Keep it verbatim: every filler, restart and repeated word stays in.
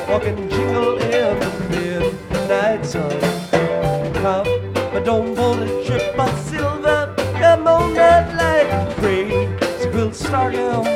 walking jingle in the midnight sun. Come, but don't pull the trip of silver. Come on that light, pray, so we'll start now.